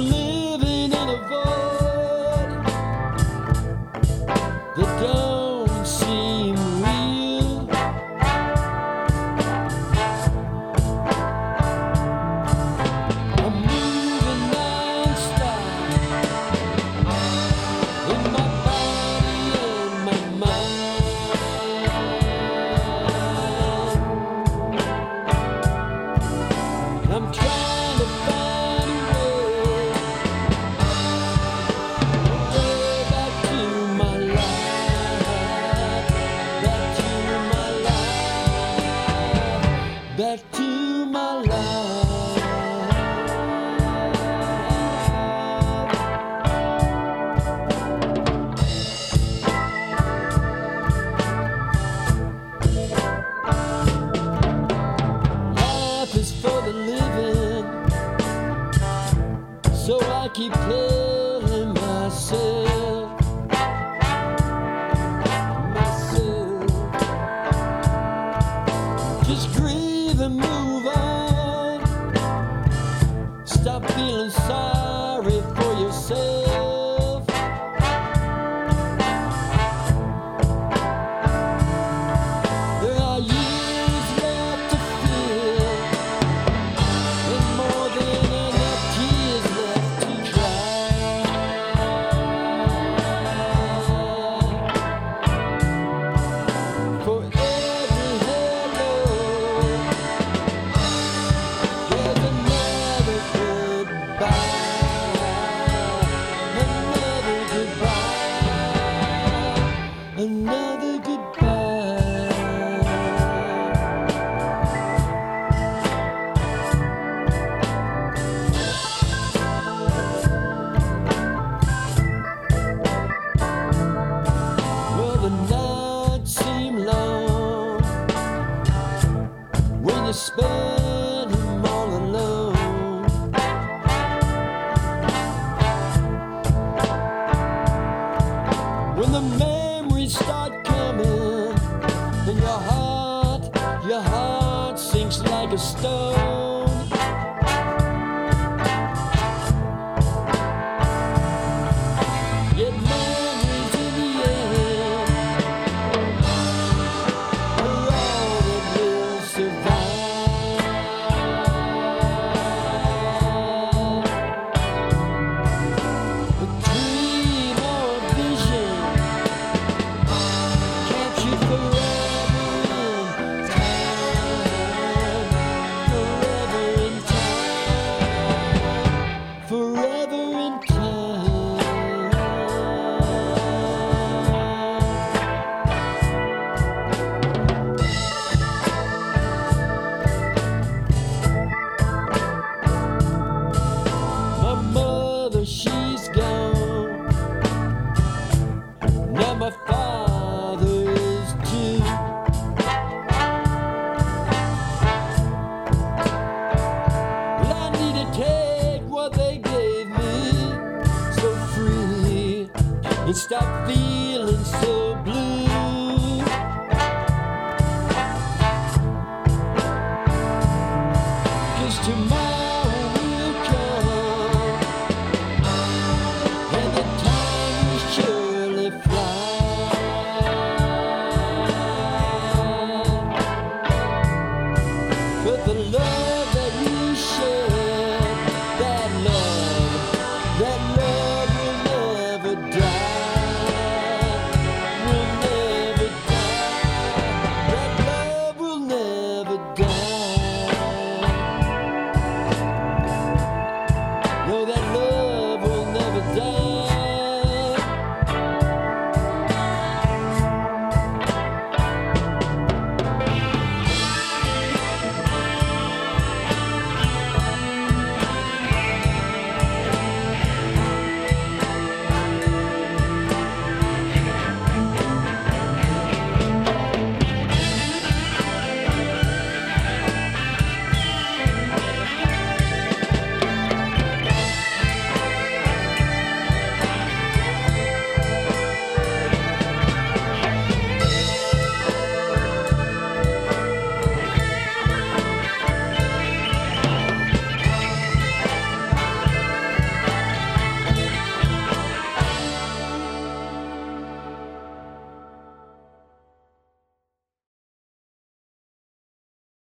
living in a void that don't seem real. I'm moving non-stop in my body and my mind. I'm trying to find a way back to my life, back to my life, back to my life. Life is for the living, so I keep telling myself, just grieve and move on. Stop feeling sorry for yourself. There are years left to fill, and more than enough tears left to dry. For every hello, there's another goodbye, another goodbye, another goodbye. Well, the nights seem long when you spend them all alone. When the memories start coming, and your heart sinks like a stone. Yet memories in the end are all that will survive. A dream or a vision captured forever in time, forever in time, forever in time. My mother, she's gone. Now my father is too. Well, I need to take what they gave me so free and stop feeling so blue.